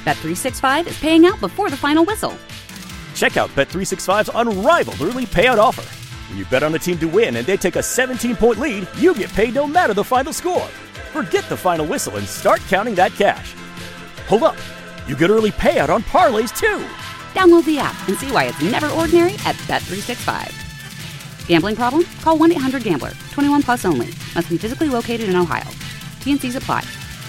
Bet365 is paying out before the final whistle. Check out Bet365's unrivaled early payout offer. When you bet on a team to win and they take a 17-point lead, you get paid no matter the final score. Forget the final whistle and start counting that cash. Hold up. You get early payout on parlays, too. Download the app and see why it's never ordinary at Bet365. Gambling problem? Call 1-800-GAMBLER. 21 plus only. Must be physically located in Ohio. T&Cs apply.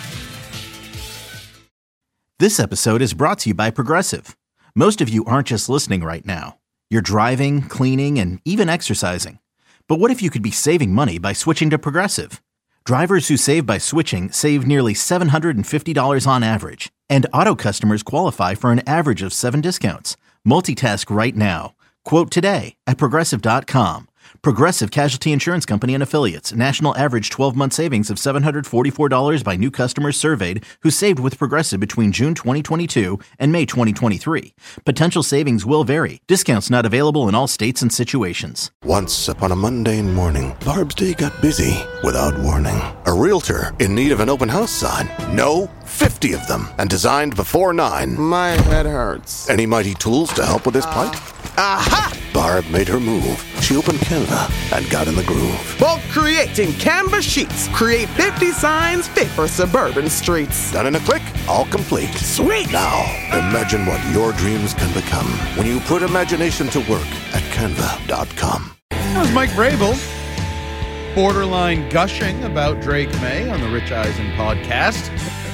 This episode is brought to you by Progressive. Most of you aren't just listening right now. You're driving, cleaning, and even exercising. But what if you could be saving money by switching to Progressive? Drivers who save by switching save nearly $750 on average. And auto customers qualify for an average of 7 discounts. Multitask right now. Quote today at Progressive.com. Progressive Casualty Insurance Company and Affiliates. National average 12-month savings of $744 by new customers surveyed who saved with Progressive between June 2022 and May 2023. Potential savings will vary. Discounts not available in all states and situations. Once upon a mundane morning, Barb's day got busy without warning. A realtor in need of an open house sign. No, 50 of them, and designed before 9. My head hurts. Any mighty tools to help with this plight? Aha! Barb made her move. She opened Canva and got in the groove. Bulk creating Canva sheets. Create 50 signs fit for suburban streets. Done in a click, all complete. Sweet! Now, imagine what your dreams can become when you put imagination to work at Canva.com. That was Mike Vrabel, borderline gushing about Drake May on the Rich Eisen podcast.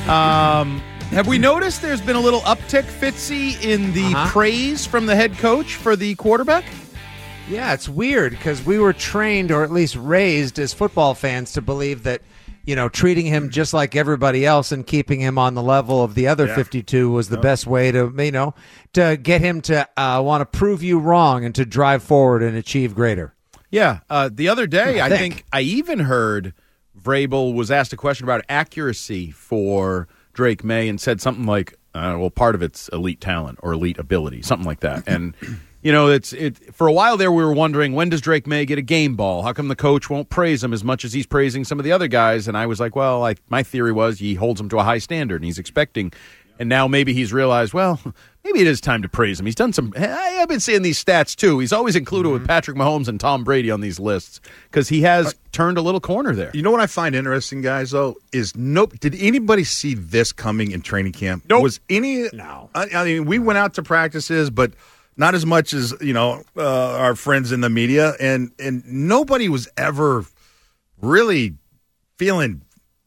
Have we noticed there's been a little uptick, Fitzy, in the praise from the head coach for the quarterback? Yeah, it's weird because we were trained, or at least raised as football fans, to believe that, you know, treating him just like everybody else and keeping him on the level of the other 52 was the best way to, you know, to get him to want to prove you wrong and to drive forward and achieve greater. Yeah. The other day, I think I even heard Vrabel was asked a question about accuracy for Drake May and said something like, well, part of it's elite talent or elite ability, something like that. And, you know, it's for a while there we were wondering, when does Drake May get a game ball? How come the coach won't praise him as much as he's praising some of the other guys? And I was like, well, my theory was he holds him to a high standard and he's expecting. And now maybe he's realized, well, maybe it is time to praise him. He's done some – I've been seeing these stats too. He's always included with Patrick Mahomes and Tom Brady on these lists because he has turned a little corner there. You know what I find interesting, guys, though, is did anybody see this coming in training camp? Nope. No. I mean, we went out to practices, but not as much as, you know, our friends in the media. And nobody was ever really feeling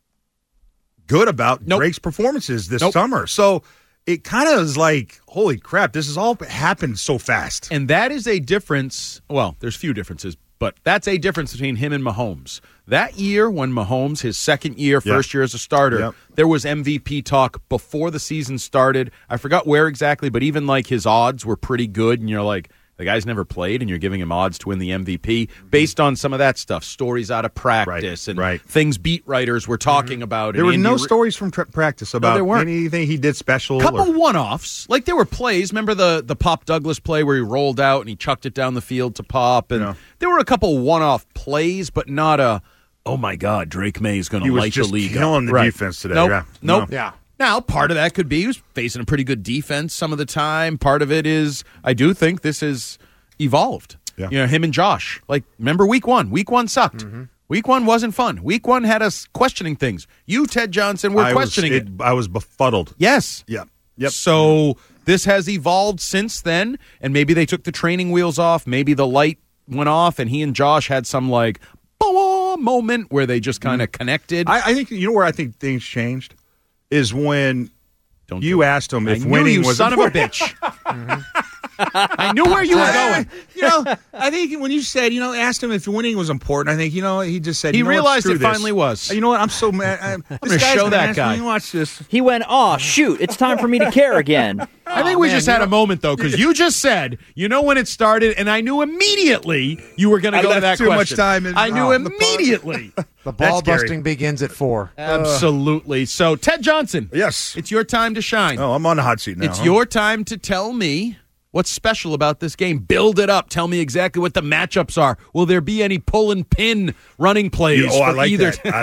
good about Drake's performances this summer. So it kind of is like, holy crap, this has all happened so fast. And that is a difference. Well, there's few differences, but that's a difference between him and Mahomes. That year when Mahomes, his second year, first year as a starter, there was MVP talk before the season started. I forgot where exactly, but even like his odds were pretty good. And you're like, the guy's never played, and you're giving him odds to win the MVP based on some of that stuff, stories out of practice and things beat writers were talking about. There were no stories from practice about anything he did special. Couple one-offs. Like there were plays. Remember the Pop Douglas play where he rolled out and he chucked it down the field to Pop? And there were a couple one-off plays, but not a, oh, my God, Drake May is going to light the league up. He was just killing the defense today. Nope. Yeah. Now, part of that could be he was facing a pretty good defense some of the time. Part of it is I do think this has evolved. Yeah. You know, him and Josh. Like, remember week one? Week one sucked. Mm-hmm. Week one wasn't fun. Week one had us questioning things. You, Ted Johnson, were questioning it. I was befuddled. Yes. Yeah. Yep. So this has evolved since then, and maybe they took the training wheels off. Maybe the light went off, and he and Josh had some, like, moment where they just kind of connected. I think, you know where I think things changed? Is when you asked him if winning was son important. Of a bitch. I knew where you were going. You know, I think when you said, asked him if winning was important, I think, he just said, he realized it finally was. You know what? I'm so mad. I'm going to show that guy. Watch this. He went, oh, shoot, it's time for me to care again. I think we just had a moment, though, because you just said, when it started, and I knew immediately you were going to go to that question. Much time I knew immediately. The ball busting begins at 4. Absolutely. So, Ted Johnson. Yes. It's your time to shine. Oh, I'm on the hot seat now. It's your time to tell me What's special about this game? Build it up. Tell me exactly what the matchups are. Will there be any pull and pin running plays? I like either that.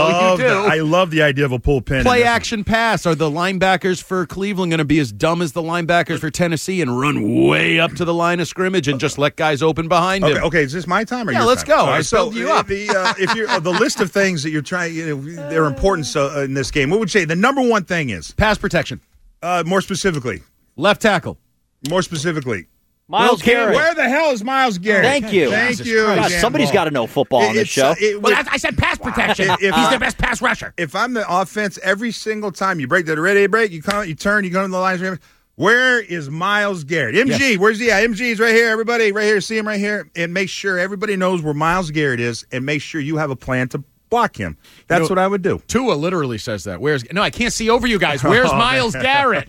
I love the idea of a pull pin. Play action pass. Are the linebackers for Cleveland going to be as dumb as the linebackers for Tennessee and run way up to the line of scrimmage and just let guys open behind him? Okay, is this my time or your let's time? go. I build you up. If you're the list of things that you're trying, they're important in this game. What would you say the number one thing is? Pass protection. More specifically, left tackle. More specifically, Myles Garrett. Where the hell is Myles Garrett? Thank you. Thank you. God, somebody's got to know football on this show. I said pass protection. He's the best pass rusher. If I'm the offense, every single time you break the ready break, you come, you turn, you go to the line. Where is Myles Garrett? MG, where's he at? MG's right here. Everybody, right here. See him right here. And make sure everybody knows where Myles Garrett is, and make sure you have a plan to block him. That's what I would do. Tua literally says that. No, I can't see over you guys. Where's Myles Garrett?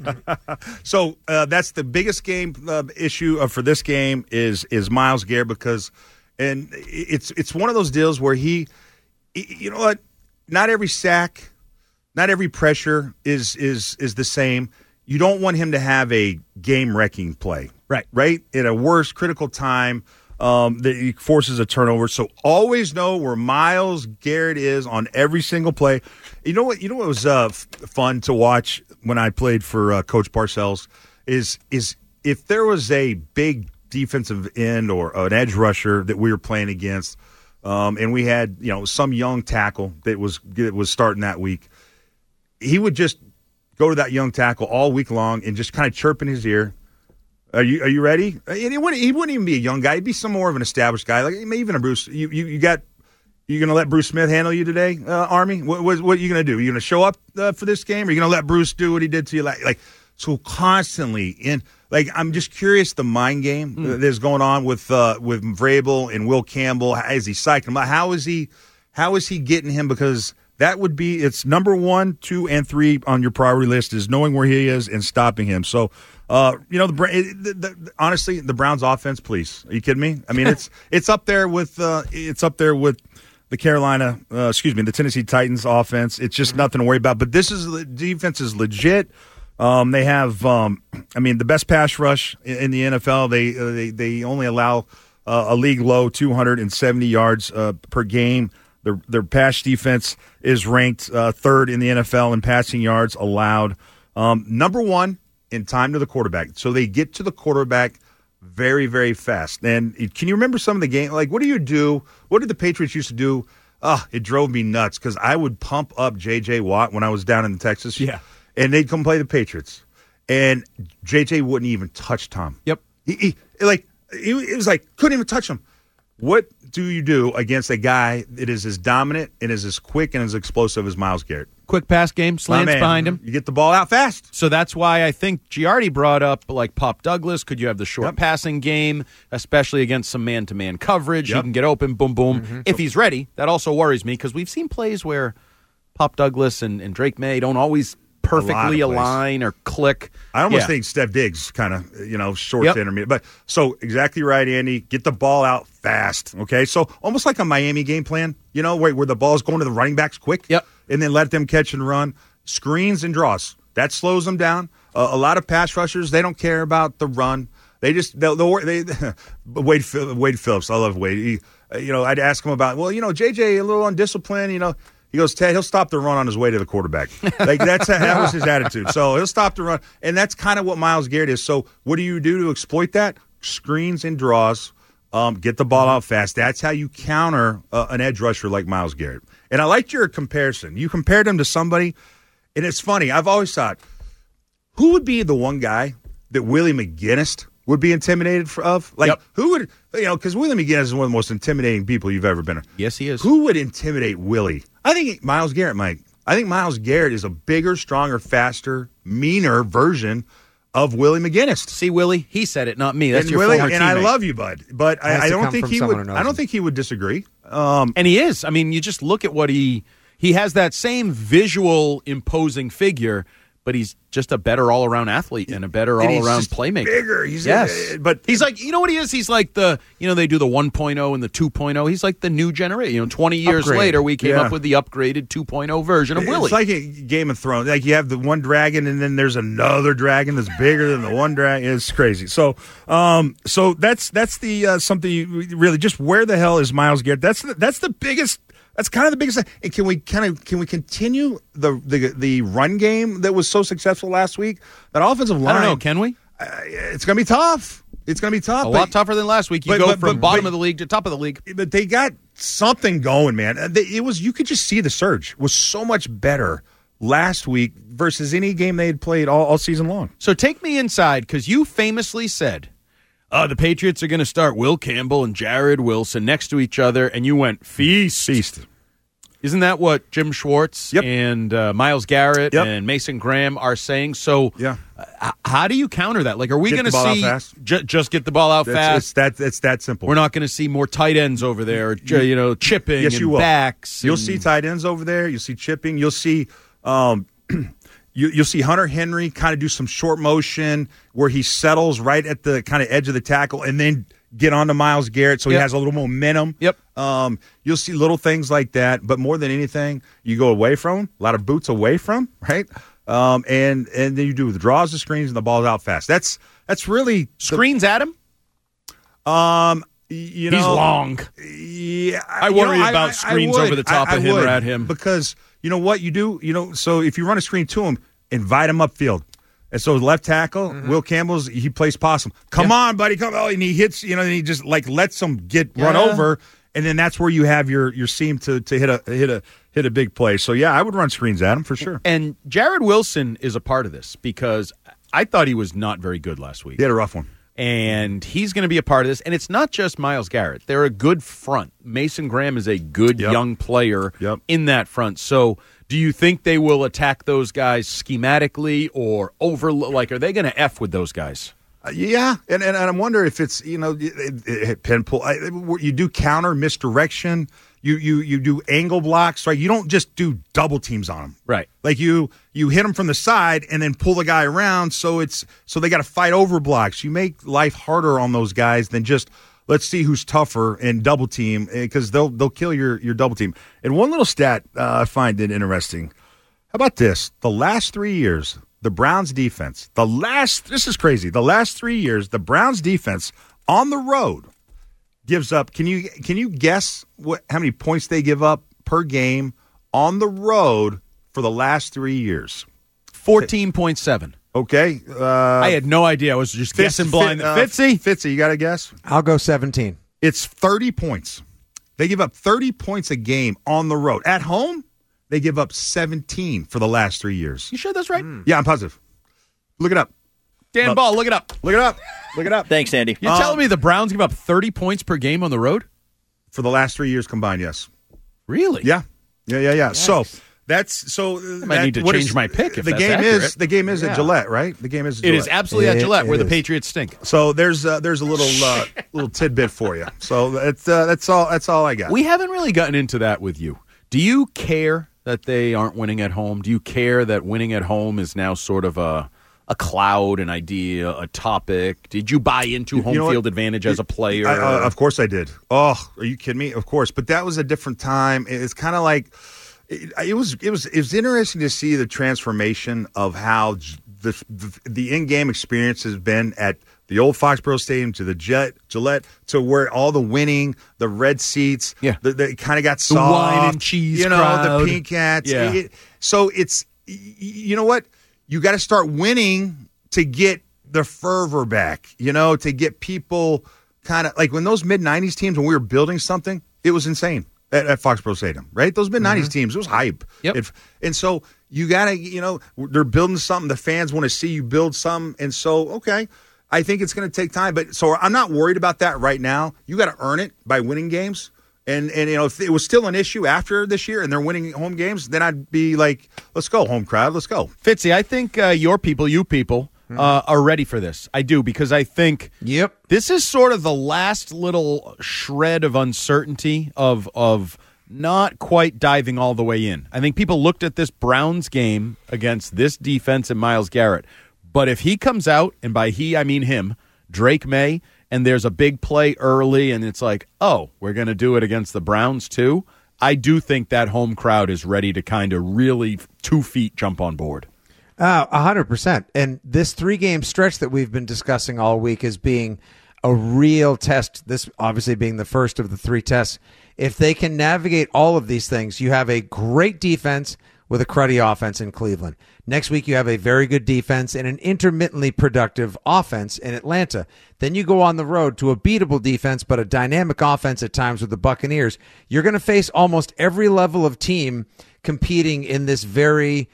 So that's the biggest game issue for this game is Myles Garrett because, and it's one of those deals where he, you know what? Not every sack, not every pressure is the same. You don't want him to have a game-wrecking play, right? At a worst critical time. That he forces a turnover. So always know where Myles Garrett is on every single play. You know what was fun to watch when I played for Coach Parcells is if there was a big defensive end or an edge rusher that we were playing against, and we had some young tackle that was starting that week, he would just go to that young tackle all week long and just kind of chirp in his ear. Are you ready? And he wouldn't even be a young guy. He'd be some more of an established guy, like maybe even a Bruce. You going to let Bruce Smith handle you today, Army? What are you going to do? Are you going to show up for this game? Or are you going to let Bruce do what he did to you? Like so constantly in. Like I'm just curious the mind game that's going on with Vrabel and Will Campbell. Is he psyching him out? How is he getting him? Because that would be it's number 1, 2, and 3 on your priority list is knowing where he is and stopping him. So. Honestly, the Browns' offense. Please, are you kidding me? I mean, it's up there with the Tennessee Titans offense. It's just nothing to worry about. But the defense is legit. They have, the best pass rush in the NFL. They only allow a league low 270 yards per game. Their pass defense is ranked third in the NFL in passing yards allowed. Number 1. In time to the quarterback. So they get to the quarterback very, very fast. And can you remember some of the game? Like, what do you do? What did the Patriots used to do? It drove me nuts because I would pump up J.J. Watt when I was down in Texas. Yeah. And they'd come play the Patriots. And J.J. wouldn't even touch Tom. Yep. It was like, couldn't even touch him. What do you do against a guy that is as dominant and is as quick and as explosive as Myles Garrett? Quick pass game, slants behind him. You get the ball out fast. So that's why I think Giardi brought up like Pop Douglas. Could you have the short passing game, especially against some man-to-man coverage? He can get open, boom, boom. Mm-hmm. If he's ready, that also worries me because we've seen plays where Pop Douglas and Drake May don't always perfectly align or click. I almost think Steph Diggs kind of short to intermediate. But so exactly right, Andy. Get the ball out fast. Okay, so almost like a Miami game plan. Where the ball's going to the running backs quick. Yep. And then let them catch and run. Screens and draws. That slows them down. A lot of pass rushers, they don't care about the run. They just Wade Phillips. I love Wade. I'd ask him about JJ a little undisciplined. He goes, Ted, he'll stop the run on his way to the quarterback. Like that was his attitude. So he'll stop the run, and that's kind of what Myles Garrett is. So what do you do to exploit that? Screens and draws. Get the ball out fast. That's how you counter an edge rusher like Myles Garrett. And I liked your comparison. You compared him to somebody, and it's funny. I've always thought, who would be the one guy that Willie McGinnis would be intimidated of? Like, who would, because Willie McGinnis is one of the most intimidating people you've ever been. Yes, he is. Who would intimidate Willie? I think Myles Garrett might. I think Myles Garrett is a bigger, stronger, faster, meaner version of Willie McGinnis. See, Willie, he said it, not me. That's and your Willie, former and teammate. I love you, bud. But I don't think he would. I don't think he would disagree. And he is. I mean, you just look at what he has that same visual imposing figure, but he's just a better all-around athlete and a better all-around playmaker. Bigger. But he's like, you know what he is? He's like they do the 1.0 and the 2.0. He's like the new generation. 20 years later, we came up with the upgraded 2.0 version of Willie. It's like a Game of Thrones. Like you have the one dragon, and then there's another dragon that's bigger than the one dragon. It's crazy. So that's the something you really just. Where the hell is Myles Garrett? That's the biggest. That's kind of the biggest thing. And can we continue the run game that was so successful last week? That offensive line. I don't know. Can we? It's going to be tough. It's going to be tough. A lot tougher than last week. You go from bottom of the league to top of the league. But they got something going, man. You could just see the surge was so much better last week versus any game they had played all season long. So take me inside, because you famously said, the Patriots are going to start Will Campbell and Jared Wilson next to each other, and you went, feast. Isn't that what Jim Schwartz and Myles Garrett and Mason Graham are saying? So how do you counter that? Like, are we going to see just get the ball out fast? It's that simple. We're not going to see more tight ends over there, chipping and backs. You'll see tight ends over there. You'll see chipping. You'll see you'll see Hunter Henry kind of do some short motion where he settles right at the kind of edge of the tackle and then get onto Myles Garrett so he has a little momentum. You'll see little things like that, but more than anything, you go away from him, a lot of boots away from, right? And then you do the draws, the screens, and the ball's out fast. That's really screens at him. He's long. Yeah, I worry about screens over the top of him or at him, because you know what you do. So if you run a screen to him, invite him upfield. And so left tackle, Will Campbell's, he plays possum. Come on, buddy, come on. And he hits, and he just lets him run over, and then that's where you have your seam to hit a big play. So I would run screens at him for sure. And Jared Wilson is a part of this because I thought he was not very good last week. He had a rough one. And he's going to be a part of this. And it's not just Myles Garrett. They're a good front. Mason Graham is a good young player in that front. So do you think they will attack those guys schematically or are they going to F with those guys? Yeah, and I wonder if it's, pin pull. You do counter misdirection. You do angle blocks, right? You don't just do double teams on them, right? Like you hit them from the side and then pull the guy around, so they got to fight over blocks. You make life harder on those guys than just let's see who's tougher and double team, because they'll kill your double team. And one little stat I find it interesting. How about this? The last 3 years, the Browns defense. This is crazy. The last 3 years, the Browns defense on the road gives up. Can you guess how many points they give up per game on the road for the last 3 years? 14.7. Okay. I had no idea. I was just guessing blind. Fitzy, you got to guess? I'll go 17. It's 30 points. They give up 30 points a game on the road. At home, they give up 17 for the last 3 years. You sure that's right? Yeah, I'm positive. Look it up. Dan Ball, look it up. Look it up. Look it up. Thanks, Andy. You're telling me the Browns give up 30 points per game on the road? For the last 3 years combined, yes. Really? Yeah. Nice. So I might need to change my pick if the that's game accurate. is. The game is at Gillette, right? The game is at Gillette. It is absolutely at Gillette, where the Patriots stink. So there's a little tidbit for you. So that's all I got. We haven't really gotten into that with you. Do you care that they aren't winning at home? Do you care that winning at home is now sort of a cloud, an idea, a topic? Did you buy into home field advantage as a player? Of course I did. Oh, are you kidding me? Of course. But that was a different time. It's kind of like it was interesting to see the transformation of how the in-game experience has been at the old Foxborough Stadium to the Gillette to where all the winning, the red seats, the kind of got soft. The wine and cheese crowd. The pink hats. Yeah. So it's, you know what? You got to start winning to get the fervor back, to get people kind of like when those mid-'90s teams, when we were building something, it was insane at Foxborough Stadium, right? Those mid-'90s teams, it was hype. Yep. And so you got to, they're building something. The fans want to see you build something. And so, okay, I think it's going to take time. But so I'm not worried about that right now. You got to earn it by winning games. And if it was still an issue after this year and they're winning home games, then I'd be like, let's go, home crowd, let's go. Fitzy, I think you people, are ready for this. I do, because I think this is sort of the last little shred of uncertainty of not quite diving all the way in. I think people looked at this Browns game against this defense and Myles Garrett. But if he comes out, and by he I mean him, Drake May, and there's a big play early and it's like, oh, we're going to do it against the Browns too, I do think that home crowd is ready to kind of really 2 feet jump on board. 100%. And this 3-game stretch that we've been discussing all week is being a real test, this obviously being the first of the 3 tests. If they can navigate all of these things, you have a great defense with a cruddy offense in Cleveland. Next week, you have a very good defense and an intermittently productive offense in Atlanta. Then you go on the road to a beatable defense, but a dynamic offense at times with the Buccaneers. You're going to face almost every level of team competing in this very,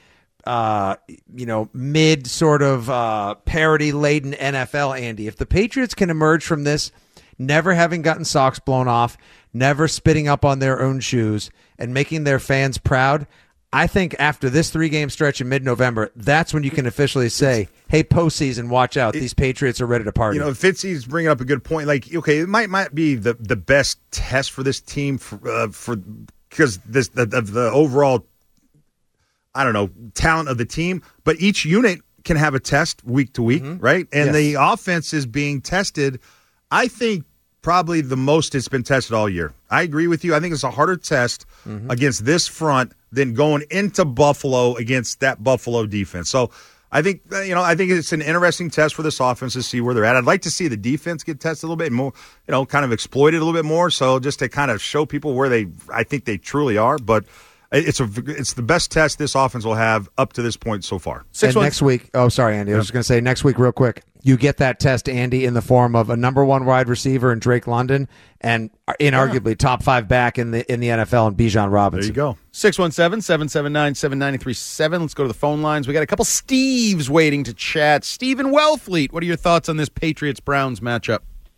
mid sort of parity-laden NFL, Andy. If the Patriots can emerge from this never having gotten socks blown off, never spitting up on their own shoes, and making their fans proud, I think after this 3-game stretch in mid-November, that's when you can officially say, hey, postseason, watch out. These Patriots are ready to party. Fitzy's bringing up a good point. Like, okay, it might be the best test for this team because the overall, I don't know, talent of the team. But each unit can have a test week to week, right? And the offense is being tested, I think, probably the most it's been tested all year. I agree with you. I think it's a harder test against this front than going into Buffalo against that Buffalo defense. So I think it's an interesting test for this offense to see where they're at. I'd like to see the defense get tested a little bit more, kind of exploited a little bit more. So just to kind of show people where I think they truly are. But it's the best test this offense will have up to this point so far. And next week, oh, sorry, Andy. I was just going to say next week real quick. You get that test, Andy, in the form of a number 1 wide receiver in Drake London and inarguably top 5 back in the NFL in Bijan Robinson. There you go. 617-779-7937. Let's go to the phone lines. We got a couple Steves waiting to chat. Steve in Wellfleet, what are your thoughts on this Patriots-Browns matchup?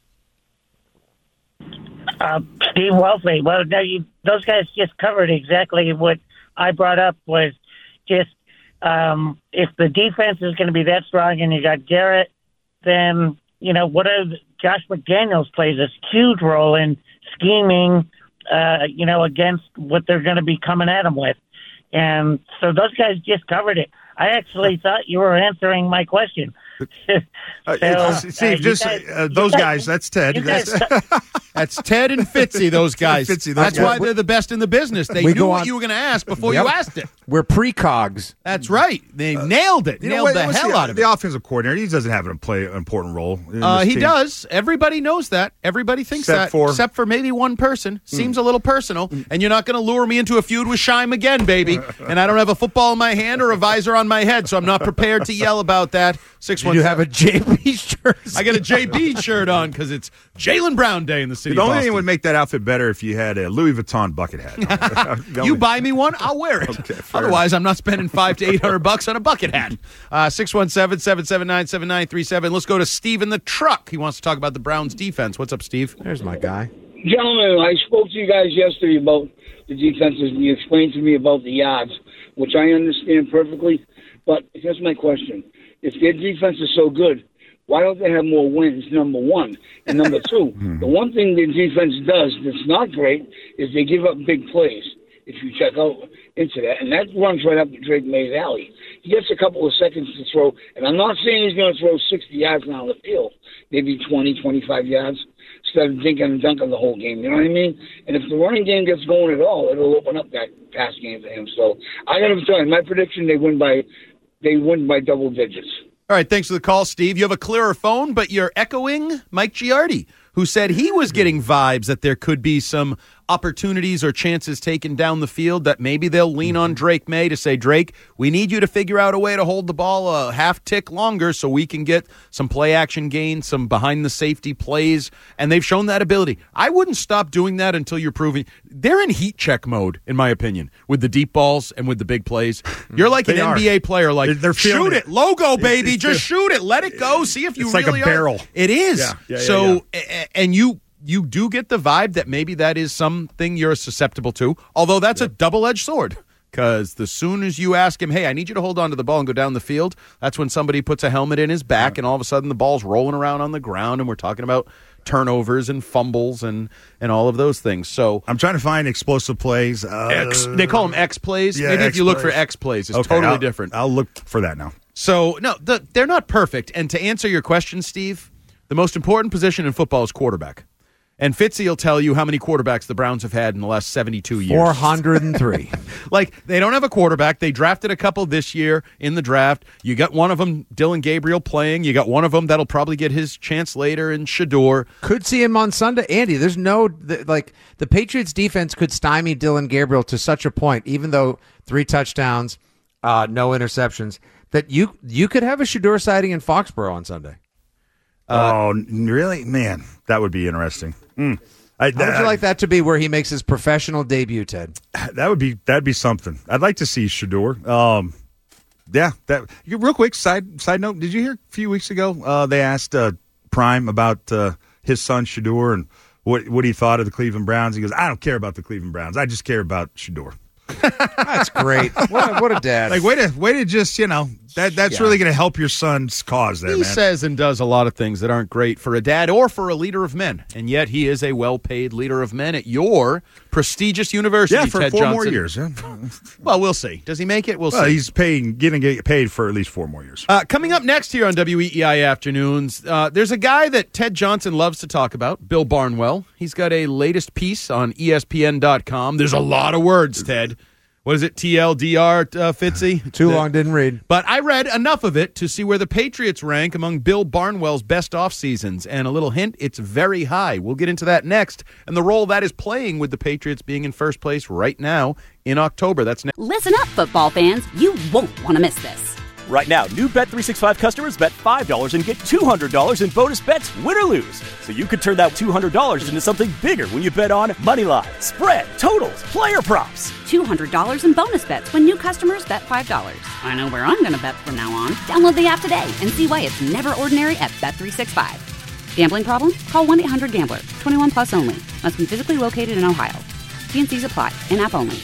Steve Wellfleet. Well, no, those guys just covered exactly what I brought up was just if the defense is going to be that strong and you got Garrett, then, Josh McDaniels plays a huge role in scheming, against what they're going to be coming at him with. And so those guys just covered it. I actually thought you were answering my question. Steve, those guys, that's Ted. That's Ted and Fitzy, those guys. That's why they're the best in the business. They knew what you were going to ask before you asked it. We're precogs. That's right. They nailed it. Nailed the hell out of it. The offensive coordinator, he doesn't have to play an important role. He does. Everybody knows that. Everybody thinks except for maybe one person. Seems a little personal. And you're not going to lure me into a feud with Scheim again, baby. And I don't have a football in my hand or a visor on my head, so I'm not prepared to yell about that. Do you have a JB shirt? I got a JB shirt on because it's Jaylen Brown Day in the city of Boston. The only thing would make that outfit better if you had a Louis Vuitton bucket hat. You buy me one, I'll wear it. Okay, otherwise, I'm not spending $500 to $800 on a bucket hat. 617-779-7937. Let's go to Steve in the truck. He wants to talk about the Browns defense. What's up, Steve? There's my guy. Gentlemen, I spoke to you guys yesterday about the defenses, and you explained to me about the yards, which I understand perfectly. But here's my question. If their defense is so good, why don't they have more wins, number one? And number two, the one thing the defense does that's not great is they give up big plays, if you check out into that. And that runs right up to Drake May's alley. He gets a couple of seconds to throw, and I'm not saying he's going to throw 60 yards down the field, maybe 20, 25 yards, instead of dinking and dunking the whole game. You know what I mean? And if the running game gets going at all, it'll open up that pass game for him. So I got to tell you, my prediction, they win by double digits. All right, thanks for the call, Steve. You have a clearer phone, but you're echoing Mike Giardi, who said he was getting vibes that there could be some opportunities or chances taken down the field that maybe they'll lean on Drake May to say, Drake, we need you to figure out a way to hold the ball a half tick longer so we can get some play action gains, some behind the safety plays, and they've shown that ability. I wouldn't stop doing that until you're proving they're in heat check mode, in my opinion, with the deep balls and with the big plays. You're like an NBA player, like, they're shoot it, logo, baby, just shoot it, let it go, see if you really are. It's like a barrel. It is. And you do get the vibe that maybe that is something you're susceptible to, although that's a double-edged sword, because as soon as you ask him, hey, I need you to hold on to the ball and go down the field, that's when somebody puts a helmet in his back and all of a sudden the ball's rolling around on the ground and we're talking about turnovers and fumbles and all of those things. So I'm trying to find explosive plays. They call them X plays. Yeah, Maybe if X you look for plays. X plays, it's totally different. I'll look for that now. So, no, they're not perfect. And to answer your question, Steve, the most important position in football is quarterback. And Fitzy will tell you how many quarterbacks the Browns have had in the last 72 years. 403. Like, they don't have a quarterback. They drafted a couple this year in the draft. You got one of them, Dylan Gabriel, playing. You got one of them that'll probably get his chance later in Shador. Could see him on Sunday. Andy, there's no, the Patriots defense could stymie Dylan Gabriel to such a point, even though 3 touchdowns, no interceptions, that you could have a Shador sighting in Foxborough on Sunday. Oh, really? Man, that would be interesting. How would you like that to be where he makes his professional debut, Ted? That'd be something. I'd like to see Shador. Yeah. Real quick side note. Did you hear a few weeks ago they asked Prime about his son Shador and what he thought of the Cleveland Browns? He goes, "I don't care about the Cleveland Browns. I just care about Shador." That's great. What a dad. Like way to just, that's really going to help your son's cause there, He man. says and does a lot of things that aren't great for a dad or for a leader of men. And yet he is a well-paid leader of men at your prestigious university, Yeah, for Ted 4 Johnson. more years. Yeah. Well, we'll see. Does he make it? We'll see. He's getting paid for at least 4 more years. Coming up next here on WEEI Afternoons, there's a guy that Ted Johnson loves to talk about, Bill Barnwell. He's got a latest piece on ESPN.com. There's a lot of words, Ted. What is it, TLDR, Fitzy? Too long, didn't read. But I read enough of it to see where the Patriots rank among Bill Barnwell's best off seasons. And a little hint, it's very high. We'll get into that next. And the role that is playing with the Patriots being in first place right now in October. That's next. Listen up, football fans. You won't want to miss this. Right now, new Bet365 customers bet $5 and get $200 in bonus bets, win or lose. So you could turn that $200 into something bigger when you bet on moneyline, spread, totals, player props. $200 in bonus bets when new customers bet $5. I know where I'm going to bet from now on. Download the app today and see why it's never ordinary at Bet365. Gambling problem? Call 1-800-GAMBLER. 21 plus only. Must be physically located in Ohio. T&Cs apply. In-app only.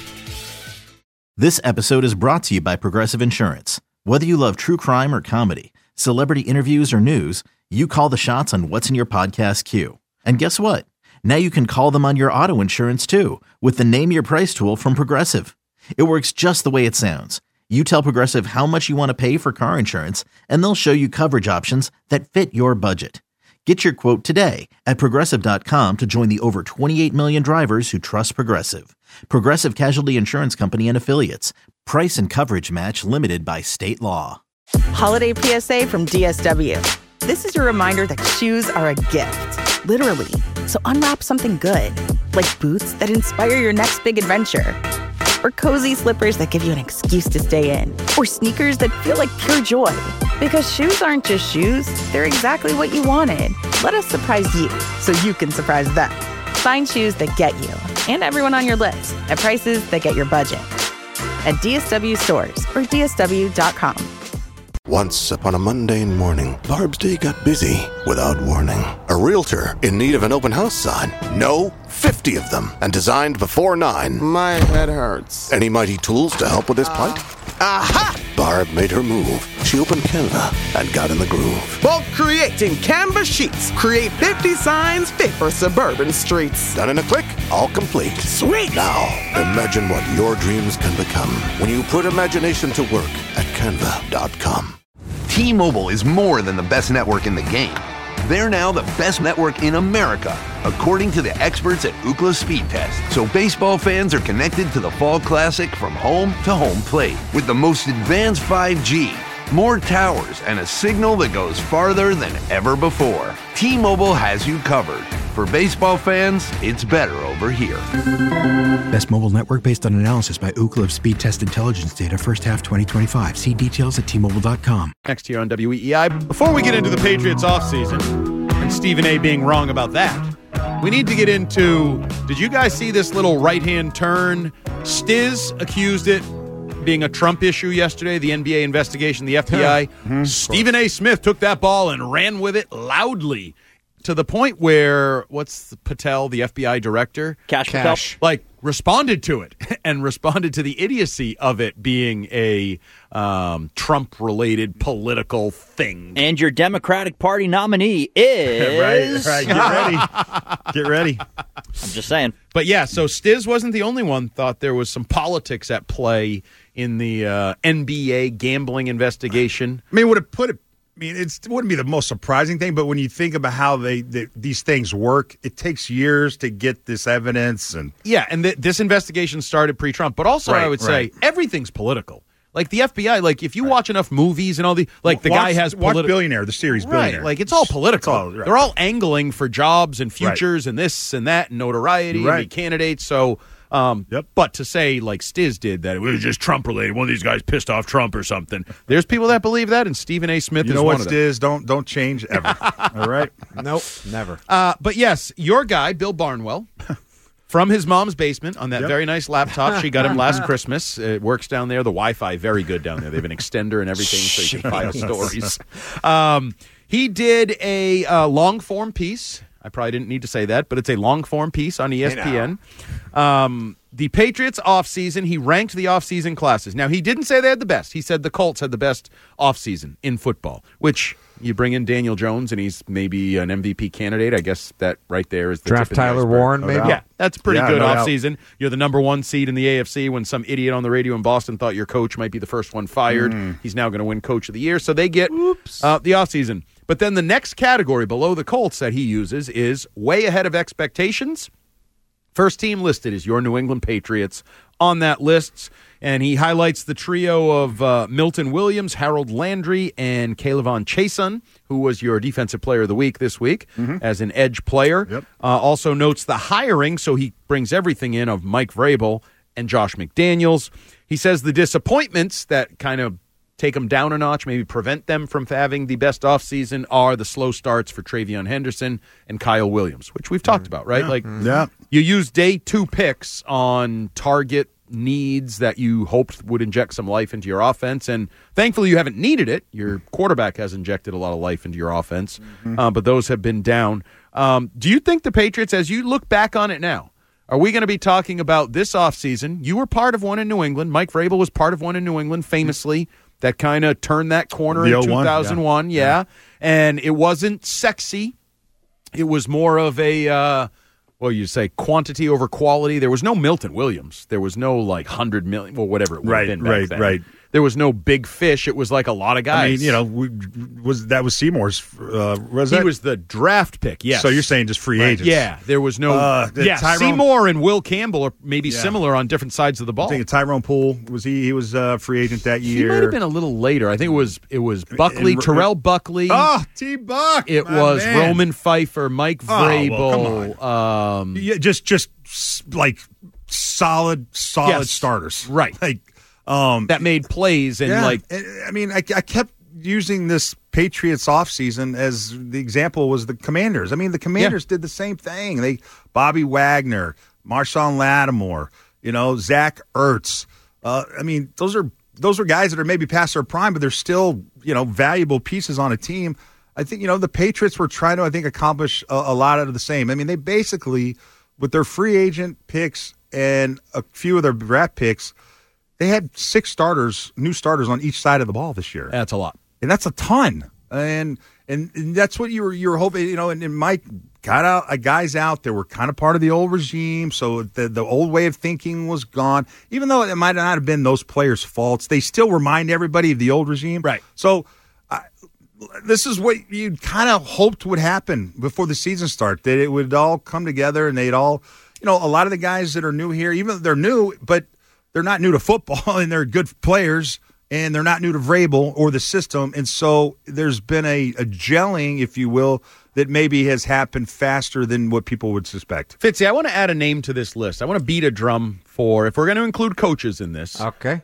This episode is brought to you by Progressive Insurance. Whether you love true crime or comedy, celebrity interviews or news, you call the shots on what's in your podcast queue. And guess what? Now you can call them on your auto insurance too with the Name Your Price tool from Progressive. It works just the way it sounds. You tell Progressive how much you want to pay for car insurance, and they'll show you coverage options that fit your budget. Get your quote today at Progressive.com to join the over 28 million drivers who trust Progressive. Progressive Casualty Insurance Company and Affiliates. Price and coverage match limited by state law. Holiday PSA from DSW. This is your reminder that shoes are a gift, literally. So unwrap something good, like boots that inspire your next big adventure, or cozy slippers that give you an excuse to stay in, or sneakers that feel like pure joy. Because shoes aren't just shoes, they're exactly what you wanted. Let us surprise you so you can surprise them. Find shoes that get you and everyone on your list at prices that get your budget. At DSW stores or DSW.com. Once upon a mundane morning, Barb's day got busy without warning. A realtor in need of an open house sign. No, 50 of them, and designed before 9. My head hurts. Any mighty tools to help with this plight? Aha! Barb made her move. She opened Canva and got in the groove. Bulk creating Canva sheets. Create 50 signs fit for suburban streets. Done in a click, all complete. Sweet! Now, imagine what your dreams can become when you put imagination to work at Canva.com. T-Mobile is more than the best network in the game. They're now the best network in America, according to the experts at Ookla Speed Test. So baseball fans are connected to the Fall Classic from home to home plate with the most advanced 5G, more towers, and a signal that goes farther than ever before. T-Mobile has you covered. For baseball fans, it's better over here. Best mobile network based on analysis by Ookla of Speed Test Intelligence data first half 2025. See details at T-Mobile.com. Next here on WEEI. Before we get into the Patriots offseason, and Stephen A. being wrong about that, we need to get into, did you guys see this little right-hand turn? Stiz accused it being a Trump issue yesterday, the NBA investigation, the FBI. Stephen A. Smith took that ball and ran with it loudly to the point where, what's Patel, the FBI director? Cash Patel. Like, responded to it and responded to the idiocy of it being a Trump-related political thing. And your Democratic Party nominee is... right. Get ready. I'm just saying. But yeah, so Stiz wasn't the only one thought there was some politics at play in the NBA gambling investigation. I mean, it wouldn't be the most surprising thing, but when you think about how these things work, it takes years to get this evidence. And this investigation started pre-Trump, but also I would say everything's political. Like the FBI, like if you watch enough movies and all the guy has watch Billionaire, the series Billionaire. Right, like it's all political. They're all angling for jobs and futures and this and that and notoriety and be candidates. So, but to say like Stiz did that it was just Trump related, one of these guys pissed off Trump or something. There's people that believe that, and Stephen A. Smith is one of them. Stiz, don't change ever. All right, nope, never. But yes, your guy Bill Barnwell. From his mom's basement on that very nice laptop she got him last Christmas. It works down there. The Wi-Fi, very good down there. They have an extender and everything so you can file stories. He did a long-form piece. I probably didn't need to say that, but it's a long-form piece on ESPN. The Patriots offseason, he ranked the offseason classes. Now, he didn't say they had the best. He said the Colts had the best offseason in football, which you bring in Daniel Jones, and he's maybe an MVP candidate. I guess that right there is the draft tip of the Tyler iceberg. Warren, maybe? Yeah, that's pretty good offseason. You're the number one seed in the AFC when some idiot on the radio in Boston thought your coach might be the first one fired. He's now going to win Coach of the Year. So they get the offseason. But then the next category below the Colts that he uses is way ahead of expectations. First team listed is your New England Patriots on that list, and he highlights the trio of Milton Williams, Harold Landry, and Kayvon Chason, who was your Defensive Player of the Week this week as an edge player. Also notes the hiring, so he brings everything in, of Mike Vrabel and Josh McDaniels. He says the disappointments that kind of take them down a notch, maybe prevent them from having the best offseason, are the slow starts for Travion Henderson and Kyle Williams, which we've talked about, right? You use day 2 picks on target needs that you hoped would inject some life into your offense, and thankfully you haven't needed it. Your quarterback has injected a lot of life into your offense, but those have been down. Do you think the Patriots, as you look back on it now, are we going to be talking about this offseason? You were part of one in New England. Mike Vrabel was part of one in New England, famously, that kind of turned that corner in 2001. And it wasn't sexy. It was more of a, you say quantity over quality. There was no Milton Williams. There was no like 100 million, whatever it would have been back then. There was no big fish. It was like a lot of guys. I mean, that was Seymour's. He was the draft pick. Yes. So you're saying just free agents? Yeah. There was no. Seymour and Will Campbell are maybe similar on different sides of the ball. I think Tyrone Poole was he was a free agent that year. He might have been a little later. I think it was Buckley, Terrell Buckley. Oh, T-Buck. It was Roman Pfeiffer, Mike Vrabel. Come on. Just like solid starters, right? Like. That made plays and I mean, I kept using this Patriots offseason as the example was the Commanders. I mean, the Commanders did the same thing. Bobby Wagner, Marshawn Lattimore, Zach Ertz. I mean, those are guys that are maybe past their prime, but they're still valuable pieces on a team. I think the Patriots were trying to accomplish a lot out of the same. I mean, they basically, with their free agent picks and a few of their draft picks, they had 6 new starters on each side of the ball this year. That's a lot. And that's a ton. And that's what you were hoping, and Mike got out guys out that were kind of part of the old regime, so the old way of thinking was gone. Even though it might not have been those players' faults, they still remind everybody of the old regime. Right. So this is what you kind of hoped would happen before the season started, that it would all come together and they'd all, a lot of the guys that are new here, even though they're new, but they're not new to football, and they're good players, and they're not new to Vrabel or the system. And so there's been a gelling, if you will, that maybe has happened faster than what people would suspect. Fitzy, I want to add a name to this list. I want to beat a drum for, if we're going to include coaches in this. Okay.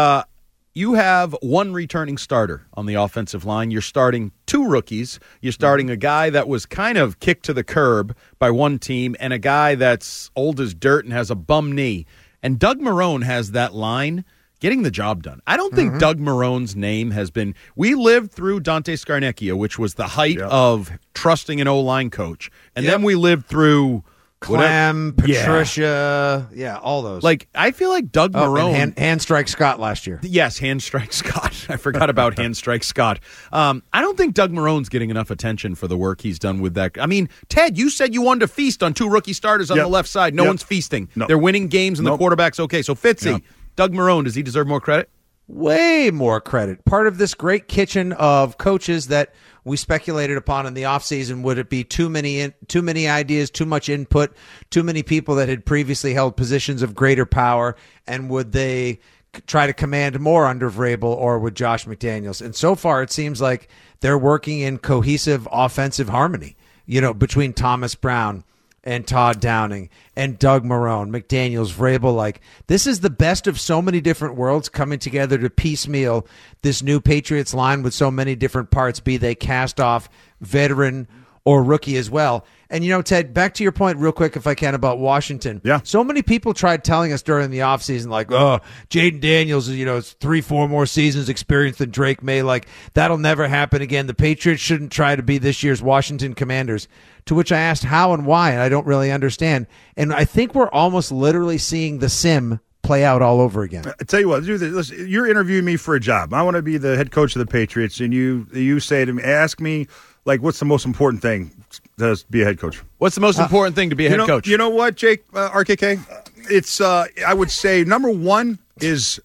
You have one returning starter on the offensive line. You're starting 2 rookies. You're starting a guy that was kind of kicked to the curb by one team and a guy that's old as dirt and has a bum knee. And Doug Marrone has that line, getting the job done. I don't think Doug Marrone's name has been – we lived through Dante Scarnecchia, which was the height of trusting an O-line coach. And then we lived through Clem, Patricia, all those. Like, I feel like Doug Marrone. And Hand Strike Scott last year. Yes, Hand Strike Scott. I forgot about Hand Strike Scott. I don't think Doug Marrone's getting enough attention for the work he's done with that. I mean, Ted, you said you wanted to feast on 2 rookie starters on the left side. No one's feasting. No. They're winning games and the quarterback's okay. So, Fitzy, Doug Marrone, does he deserve more credit? Way more credit. Part of this great kitchen of coaches that we speculated upon in the offseason. Would it be too many ideas, too much input, too many people that had previously held positions of greater power, and would they try to command more under Vrabel or with Josh McDaniels? And so far, it seems like they're working in cohesive offensive harmony, between Thomas Brown and Todd Downing and Doug Marrone, McDaniels, Vrabel. Like, this is the best of so many different worlds coming together to piecemeal this new Patriots line with so many different parts, be they cast off, veteran, or rookie as well. And, Ted, back to your point real quick, if I can, about Washington. Yeah. So many people tried telling us during the offseason, like, Jaden Daniels is, 3-4 more seasons experience than Drake May. Like, that'll never happen again. The Patriots shouldn't try to be this year's Washington Commanders. To which I asked how and why, and I don't really understand. And I think we're almost literally seeing the sim play out all over again. I tell you what, listen, you're interviewing me for a job. I want to be the head coach of the Patriots, and you say to me, ask me, like, what's the most important thing to be a head coach? What's the most important thing to be a head coach? You know what, Jake, RKK? It's I would say number 1 is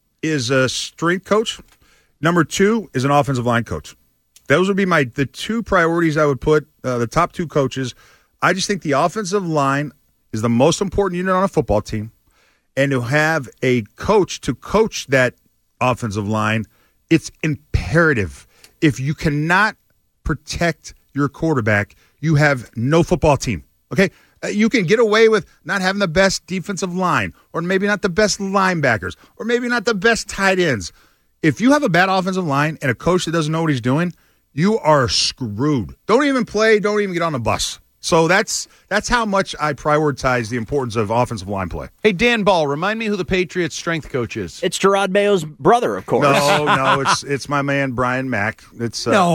a strength coach. Number 2 is an offensive line coach. Those would be the 2 priorities I would put, the top 2 coaches. I just think the offensive line is the most important unit on a football team. And to have a coach to coach that offensive line, it's imperative. If you cannot protect your quarterback, you have no football team. Okay? You can get away with not having the best defensive line, or maybe not the best linebackers, or maybe not the best tight ends. If you have a bad offensive line and a coach that doesn't know what he's doing, you are screwed. Don't even play. Don't even get on the bus. So that's how much I prioritize the importance of offensive line play. Hey, Dan Ball, remind me who the Patriots strength coach is. It's Gerard Mayo's brother, of course. No, it's my man Brian Mack. It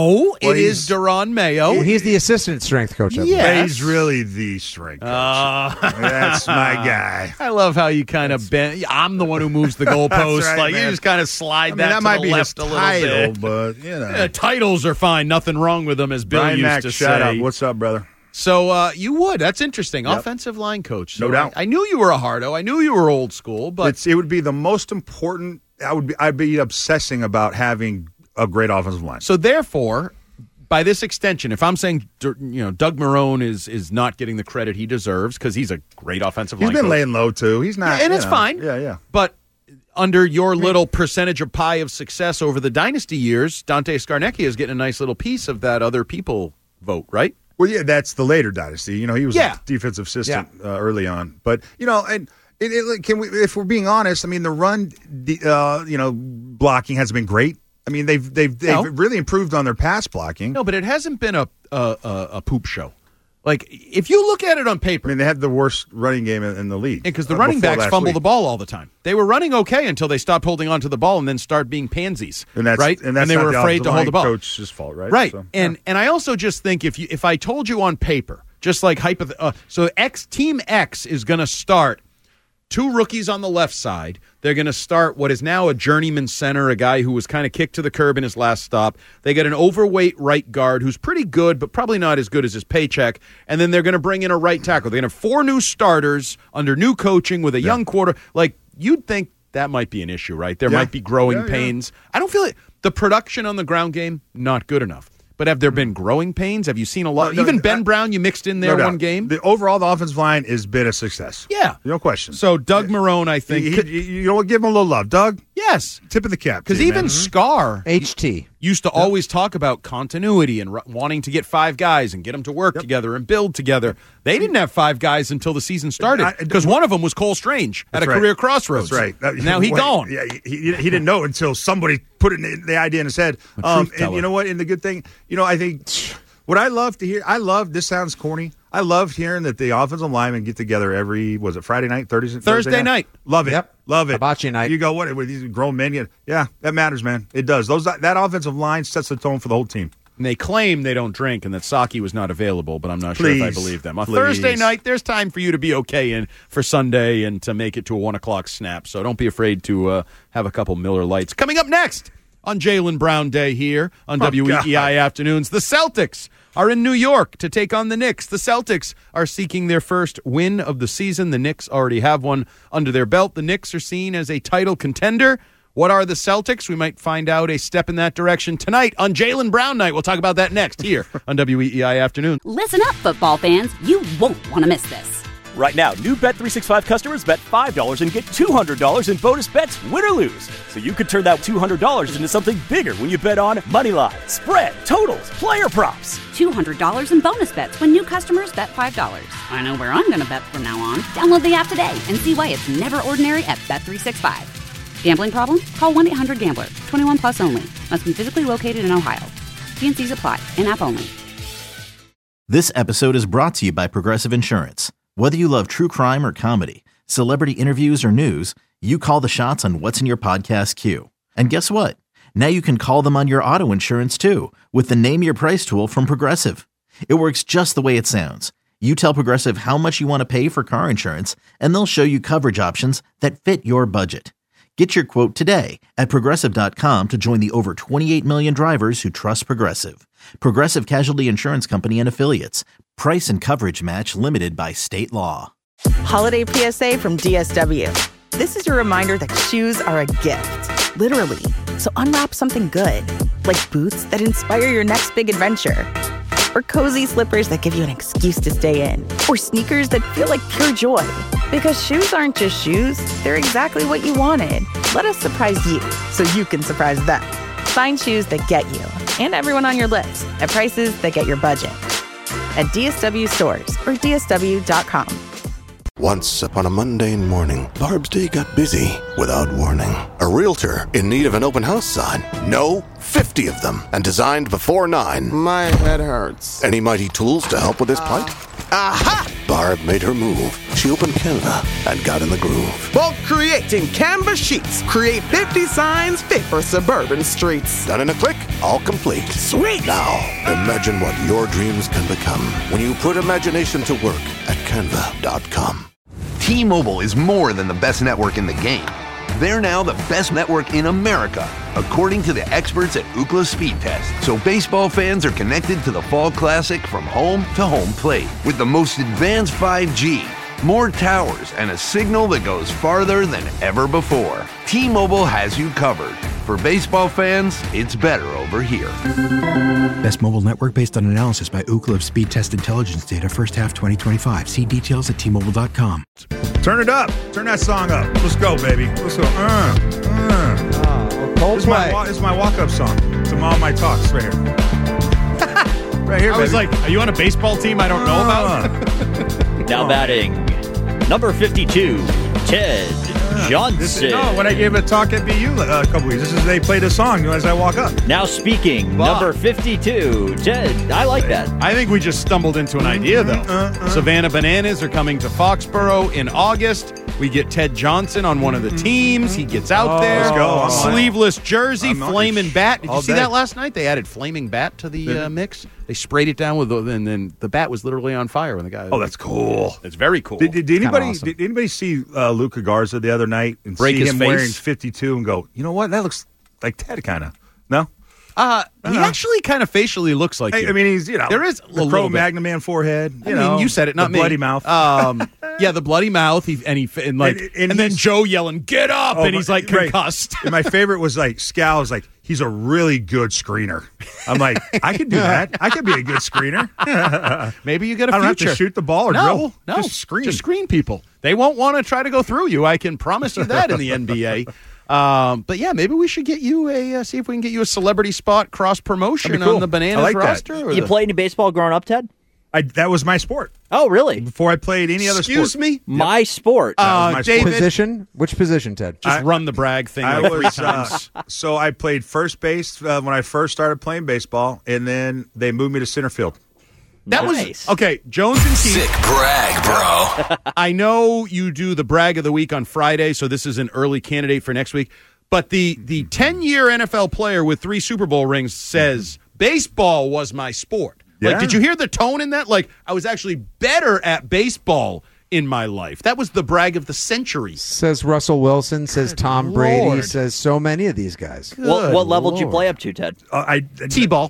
is Gerard Mayo. He's the assistant strength coach. Yes. He's really the strength coach. That's my guy. I love how you kind of bend. I'm the one who moves the goalpost. Right, like, man. you just kind of slide that to might the be left his a little title, bit. But titles are fine. Nothing wrong with them, as Bill Brian used Mack, to shout say. out. What's up, brother? So you would. That's interesting. Yep. Offensive line coach. So No doubt. I knew you were a hardo. I knew you were old school, but it would be the most important. I'd be obsessing about having a great offensive line. So therefore, by this extension, if I'm saying Doug Marrone is not getting the credit he deserves because he's a great offensive line coach. He's been laying low too. He's not, and it's fine. Yeah. But under your little percentage of pie of success over the dynasty years, Dante Scarnecchia is getting a nice little piece of that other people vote, right? Well, yeah, that's the later dynasty. He was a defensive assistant early on. But, and if we're being honest, I mean, the run, blocking hasn't been great. I mean, they've really improved on their pass blocking. No, but it hasn't been a poop show. Like, if you look at it on paper. I mean, they had the worst running game in the league. Because the running backs fumble the ball all the time. They were running okay until they stopped holding on to the ball and then start being pansies. And that's, right? And they were afraid to hold the ball. Coach's fault, right? Right. So, and I also just think if I told you on paper, just like so Team X is going to start 2 rookies on the left side. They're going to start what is now a journeyman center, a guy who was kind of kicked to the curb in his last stop. They get an overweight right guard who's pretty good, but probably not as good as his paycheck. And then they're going to bring in a right tackle. They're going to have 4 new starters under new coaching with a young quarter. Like, you'd think that might be an issue, right? There might be growing pains. I don't feel it. The production on the ground game, not good enough. But have there been growing pains? Have you seen a lot? Even Ben Brown, you mixed in there one game. The offensive line has been a success. Yeah. No question. So Doug Marrone, I think. You know what? Give him a little love. Doug? Yes. Tip of the cap. Because even Scar HT used to always talk about continuity and wanting to get 5 guys and get them to work together and build together. They didn't have 5 guys until the season started because one of them was Cole Strange at a career crossroads. That's right. Now he's gone. Yeah, he didn't know until somebody put the idea in his head. And you know what? And the good thing, I think what I love to hear, this sounds corny. I loved hearing that the offensive linemen get together every, was it Friday night, Thursday night? Love it. Yep. Love it. Hibachi night. You go, with these grown men? Yeah, that matters, man. It does. That offensive line sets the tone for the whole team. And they claim they don't drink and that sake was not available, but I'm not sure if I believe them. On Thursday night, there's time for you to be okay and for Sunday and to make it to a 1 o'clock snap. So don't be afraid to have a couple Miller Lights. Coming up next on Jaylen Brown Day here on WEEI Afternoons, the Celtics are in New York to take on the Knicks. The Celtics are seeking their first win of the season. The Knicks already have one under their belt. The Knicks are seen as a title contender. What are the Celtics? We might find out a step in that direction tonight on Jaylen Brown Night. We'll talk about that next here on WEEI Afternoon. Listen up, football fans. You won't want to miss this. Right now, new Bet365 customers bet $5 and get $200 in bonus bets, win or lose. So you could turn that $200 into something bigger when you bet on moneyline, spread, totals, player props. $200 in bonus bets when new customers bet $5. I know where I'm going to bet from now on. Download the app today and see why it's never ordinary at Bet365. Gambling problem? Call 1-800-GAMBLER. 21 plus only. Must be physically located in Ohio. T&Cs apply. In-app only. This episode is brought to you by Progressive Insurance. Whether you love true crime or comedy, celebrity interviews or news, you call the shots on what's in your podcast queue. And guess what? Now you can call them on your auto insurance too with the Name Your Price tool from Progressive. It works just the way it sounds. You tell Progressive how much you want to pay for car insurance, and they'll show you coverage options that fit your budget. Get your quote today at Progressive.com to join the over 28 million drivers who trust Progressive. Progressive Casualty Insurance Company and Affiliates. Price and coverage match limited by state law. Holiday PSA from DSW. This is your reminder that shoes are a gift, literally. So unwrap something good, like boots that inspire your next big adventure. Or cozy slippers that give you an excuse to stay in. Or sneakers that feel like pure joy. Because shoes aren't just shoes, they're exactly what you wanted. Let us surprise you so you can surprise them. Find shoes that get you and everyone on your list at prices that get your budget. At DSW stores or DSW.com. Once upon a mundane morning, Barb's day got busy without warning. A realtor in need of an open house sign. No, 50 of them, and designed before 9. My head hurts. Any mighty tools to help with this plight? Aha! Barb made her move. She opened Canva and got in the groove. Bulk creating Canva sheets. Create 50 signs fit for suburban streets. Done in a click, all complete. Sweet! Now, imagine what your dreams can become when you put imagination to work at Canva.com. T-Mobile is more than the best network in the game. They're now the best network in America, according to the experts at Ookla Speed Test. So baseball fans are connected to the Fall Classic from home to home plate with the most advanced 5G, more towers, and a signal that goes farther than ever before. T-Mobile has you covered. For baseball fans, it's better over here. Best mobile network based on analysis by Ookla of Speed Test Intelligence data first half 2025. See details at T-Mobile.com. Turn it up. Turn that song up. Let's go, baby. Let's go. It's my walk-up song to all my talks right here. Right here, baby. I was like, are you on a baseball team I don't know about? Now batting, number 52, Ted Johnson. When I gave a talk at BU a couple weeks, this is they played a song as I walk up. Now speaking, number 52, Ted. I like that. I think we just stumbled into an idea, though. Savannah Bananas are coming to Foxborough in August. We get Ted Johnson on one of the teams. He gets out there. Let's go. Sleeveless jersey, flaming bat. Did you see day. that last night? They added flaming bat to the mix. They sprayed it down and then the bat was literally on fire when the guy. Oh, that's cool. It's very cool. Did anybody see Luca Garza the other night and break see his him face? Wearing 52 and go, you know what? That looks like Ted kind of. No? He actually kind of facially looks like you. I mean, he's, there is the Cro-Magnon man forehead. I mean, you said it, not the me. Bloody mouth. Yeah, the bloody mouth. And then Joe yelling, "Get up!" and he's like concussed. And my favorite was like Scal was like, he's a really good screener. I'm like, I could do that. I could be a good screener. Maybe you get a I don't future. have to shoot the ball or dribble. No, just screen. Just screen people. They won't want to try to go through you. I can promise you that in the NBA. But yeah, maybe we should get you see if we can get you a celebrity spot cross promotion cool. on the Bananas like roster. You played any baseball growing up, Ted? That was my sport. Oh, really? Before I played any other sport. Excuse me? My sport. My David, Position? Which position, Ted? just run the brag thing like 3 times. So I played first base when I first started playing baseball, and then they moved me to center field. That Nice. was okay. Jones and Keith. Sick brag, bro. I know you do the brag of the week on Friday, so this is an early candidate for next week. But the 10-year NFL player with 3 Super Bowl rings says baseball was my sport. Like, Yeah. did you hear the tone in that? Like, I was actually better at baseball in my life. That was the brag of the century. Says Russell Wilson, says Tom Brady, Lord. says so many of these guys. What level did you play up to, Ted? T-ball.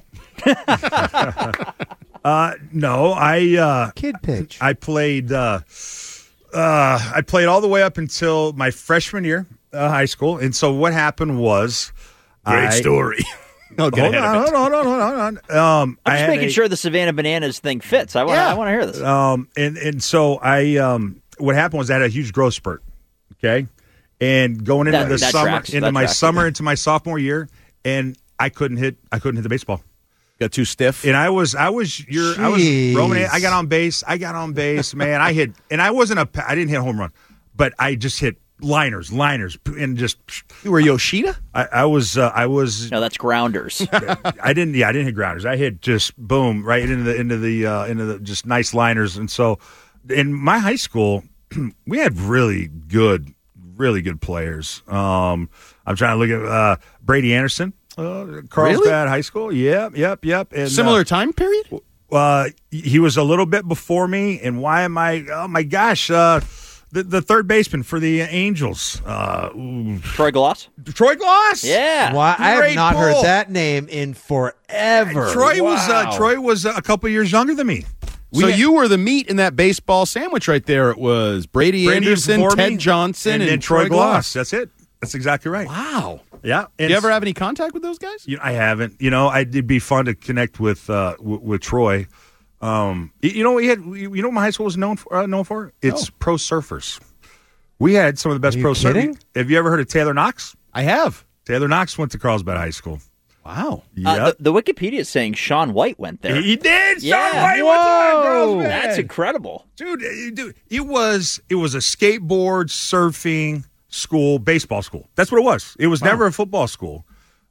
No, I kid pitch. I played all the way up until my freshman year high school. And so what happened was Great story. Hold on. I'm just making sure the Savannah Bananas thing fits. I want to hear this. And so what happened was I had a huge growth spurt. Okay, and going into the summer, into my sophomore year, and I couldn't hit the baseball. Got too stiff, and I was roaming. I got on base, man. I hit, and I didn't hit a home run, but I just hit liners, and just. You were Yoshida? I was. No, that's grounders. I didn't hit grounders. I hit just boom right into the just nice liners. And so, in my high school, we had really good players. I'm trying to look at Brady Anderson, Carlsbad High School. Yep. And, similar time period. He was a little bit before me. And why am I? Oh my gosh. The third baseman for the Angels. Troy Gloss? Troy Gloss? Yeah. Well, I have not heard that name in forever. Troy was a couple years younger than me. So you were the meat in that baseball sandwich right there. It was Brady Anderson, Ted Johnson, and Troy Gloss. That's it. That's exactly right. Wow. Yeah. Do you ever have any contact with those guys? I haven't. It'd be fun to connect with Troy. What my high school was known for? It's pro surfers. We had some of the best pro surfers. Have you ever heard of Taylor Knox? I have. Taylor Knox went to Carlsbad High School. Wow. Yep. The Wikipedia is saying Sean White went there. He did. Yeah. Sean White went to Carlsbad. That's incredible, dude. It was a skateboard surfing school, baseball school. That's what it was. It was never a football school,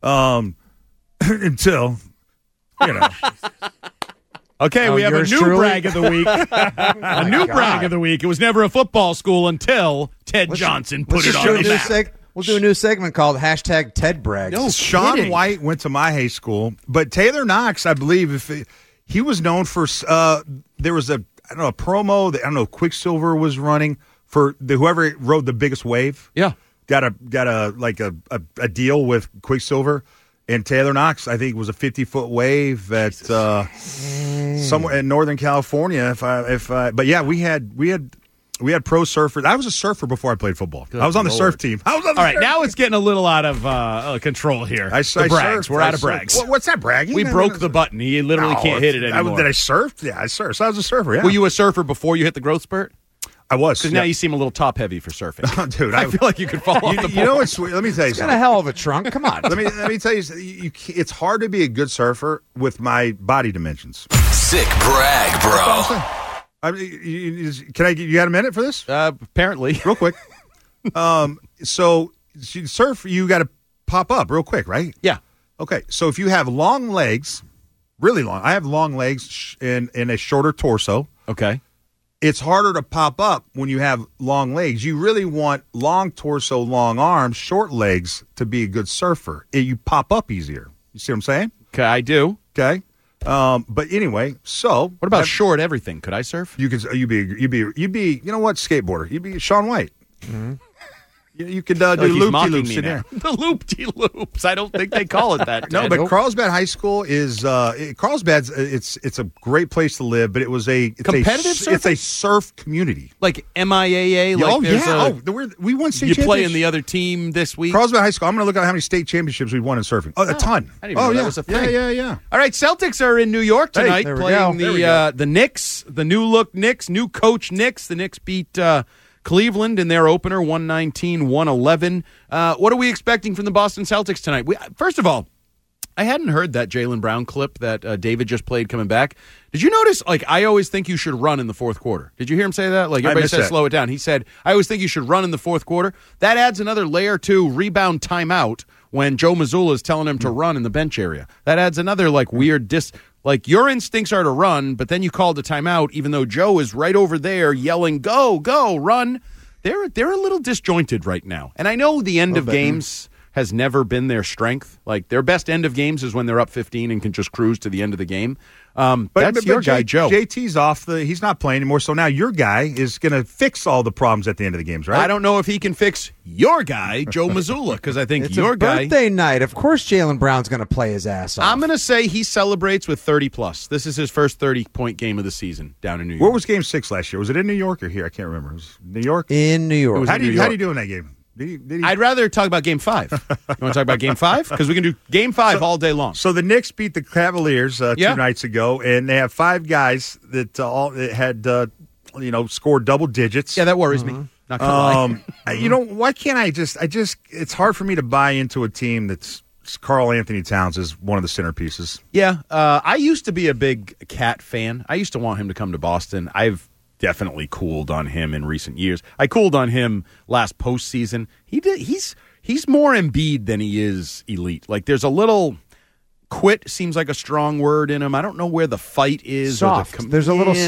until Okay, we have a new brag of the week. A new brag of the week. It was never a football school until Ted Johnson put it on the map. We'll do a new segment called #TedBrags. No, Sean White went to my high school, but Taylor Knox, I believe, he was known for. There was a promo that Quicksilver was running for whoever rode the biggest wave. Yeah, got a deal with Quicksilver. And Taylor Knox, I think, was a 50-foot wave at somewhere in Northern California. But yeah, we had pro surfers. I was a surfer before I played football. I was on the surf team. All right, now it's getting a little out of control here. I brags. We're out of brags. What's that bragging? We broke the button. He literally can't hit it anymore. Did I surf? Yeah, I surfed. So I was a surfer. Yeah. Were you a surfer before you hit the growth spurt? I was. Because now you seem a little top heavy for surfing. Oh, dude, I feel like you could fall off the board. You know what's sweet? Let me tell you something. Got a hell of a trunk. Come on. Let me tell you, it's hard to be a good surfer with my body dimensions. Sick brag, bro. You got a minute for this? Apparently. Real quick. So you surf, you got to pop up real quick, right? Yeah. Okay. So if you have long legs, really long. I have long legs and a shorter torso. Okay. It's harder to pop up when you have long legs. You really want long torso, long arms, short legs to be a good surfer. You pop up easier. You see what I'm saying? Okay, I do. Okay. But anyway, so what about short everything? Could I surf? You'd be you know what, skateboarder. You'd be Sean White. Mm-hmm. You could do loop-de-loops in there. The loop-de-loops. I don't think they call it that. No, but Carlsbad High School is Carlsbad's. It's a great place to live, but it's competitive. It's a surf community, like MIAA. We won state. You championships. play in the other team this week. Carlsbad High School. I'm going to look at how many state championships we've won in surfing. Oh, a ton. I didn't even know that was a thing. Yeah. All right, Celtics are in New York tonight playing the Knicks, the new look Knicks, new coach Knicks. The Knicks beat Cleveland in their opener, 119-111. What are we expecting from the Boston Celtics tonight? First of all, I hadn't heard that Jaylen Brown clip that David just played coming back. Did you notice, I always think you should run in the fourth quarter. Did you hear him say that? Everybody said slow it down. He said, I always think you should run in the fourth quarter. That adds another layer to rebound timeout when Joe Mazzulla is telling him to run in the bench area. That adds another, weird your instincts are to run, but then you called a timeout, even though Joe is right over there yelling, go, run. They're a little disjointed right now. And I know the end of games has never been their strength. Like, their best end of games is when they're up 15 and can just cruise to the end of the game. But that's your guy, Joe. JT's off. He's not playing anymore, so now your guy is going to fix all the problems at the end of the games, right? I don't know if he can fix your guy, Joe Mazzulla, because I think your guy... It's birthday night. Of course Jaylen Brown's going to play his ass off. I'm going to say he celebrates with 30-plus. This is his first 30-point game of the season down in New York. Where was Game 6 last year? Was it in New York or here? I can't remember. It was New York? In New York. How do you do in that game? Did he... I'd rather talk about Game 5. You want to talk about Game 5? Because we can do Game 5 all day long. So the Knicks beat the Cavaliers 2 nights ago, and they have 5 guys that all had scored double digits. Yeah, that worries me. Not gonna lie. Why can't I just it's hard for me to buy into a team that's Karl Anthony Towns is one of the centerpieces. Yeah, I used to be a big Cat fan. I used to want him to come to Boston. I've definitely cooled on him in recent years. I cooled on him last postseason. He's more Embiid than he is elite. Like, there's a little quit seems like a strong word in him. I don't know where the fight is. Soft. There's a little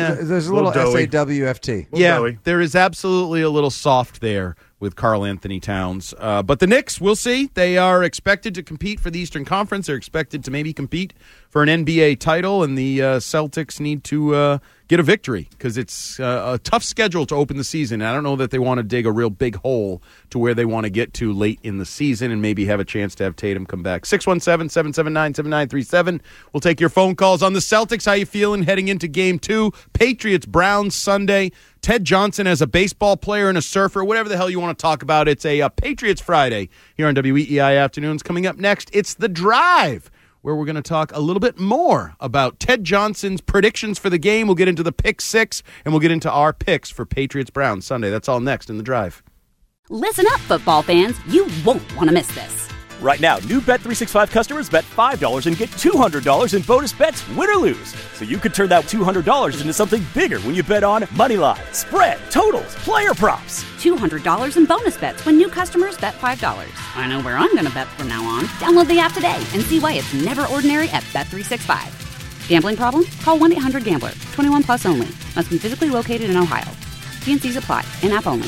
SAWFT. Yeah, there is absolutely a little soft there with Karl Anthony Towns. But the Knicks, we'll see. They are expected to compete for the Eastern Conference. They're expected to maybe compete for an NBA title, and the Celtics need to get a victory because it's a tough schedule to open the season. I don't know that they want to dig a real big hole to where they want to get to late in the season and maybe have a chance to have Tatum come back. 617-779-7937. We'll take your phone calls on the Celtics. How you feeling heading into Game 2? Patriots-Browns Sunday. Ted Johnson as a baseball player and a surfer, whatever the hell you want to talk about. It's a Patriots Friday here on WEEI Afternoons. Coming up next, it's The Drive, where we're going to talk a little bit more about Ted Johnson's predictions for the game. We'll get into the Pick 6, and we'll get into our picks for Patriots-Browns Sunday. That's all next in The Drive. Listen up, football fans. You won't want to miss this. Right now, new Bet365 customers bet $5 and get $200 in bonus bets, win or lose. So you could turn that $200 into something bigger when you bet on moneyline, spread, totals, player props. $200 in bonus bets when new customers bet $5. I know where I'm going to bet from now on. Download the app today and see why it's never ordinary at Bet365. Gambling problem? Call 1-800-GAMBLER. 21 plus only. Must be physically located in Ohio. T&Cs apply. In-app only.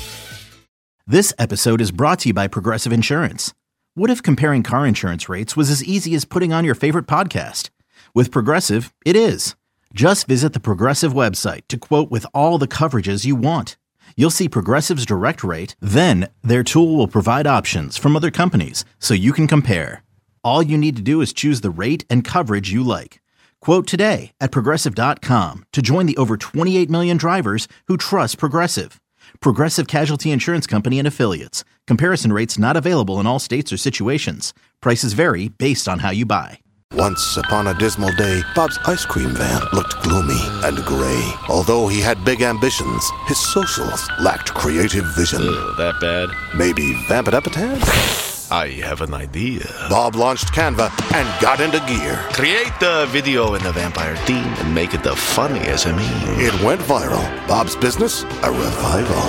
This episode is brought to you by Progressive Insurance. What if comparing car insurance rates was as easy as putting on your favorite podcast? With Progressive, it is. Just visit the Progressive website to quote with all the coverages you want. You'll see Progressive's direct rate, then their tool will provide options from other companies so you can compare. All you need to do is choose the rate and coverage you like. Quote today at Progressive.com to join the over 28 million drivers who trust Progressive. Progressive Casualty Insurance Company and Affiliates. Comparison rates not available in all states or situations. Prices vary based on how you buy. Once upon a dismal day, Bob's ice cream van looked gloomy and gray. Although he had big ambitions, his socials lacked creative vision. That bad? Maybe vamp it up a tad? I have an idea. Bob launched Canva and got into gear. Create the video in the vampire theme and make it the funniest SME. It went viral. Bob's business, a revival.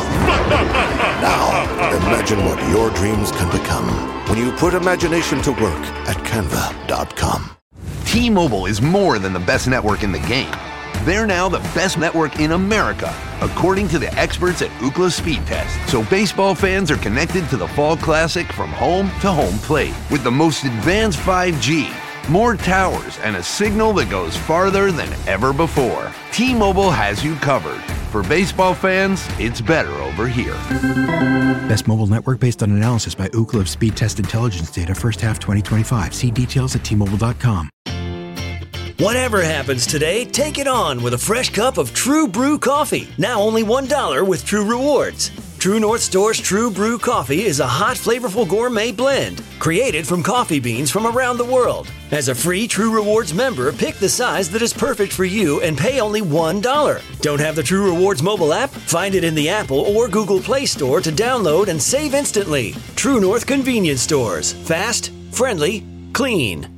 Now, imagine what your dreams can become when you put imagination to work at Canva.com. T-Mobile is more than the best network in the game. They're now the best network in America, according to the experts at Ookla Speed Test. So baseball fans are connected to the Fall Classic from home to home plate with the most advanced 5G, more towers, and a signal that goes farther than ever before. T-Mobile has you covered. For baseball fans, it's better over here. Best mobile network based on analysis by Ookla of Speed Test Intelligence data first half 2025. See details at T-Mobile.com. Whatever happens today, take it on with a fresh cup of True Brew coffee. Now only $1 with True Rewards. True North Store's True Brew coffee is a hot, flavorful gourmet blend created from coffee beans from around the world. As a free True Rewards member, pick the size that is perfect for you and pay only $1. Don't have the True Rewards mobile app? Find it in the Apple or Google Play Store to download and save instantly. True North Convenience Stores. Fast, friendly, clean.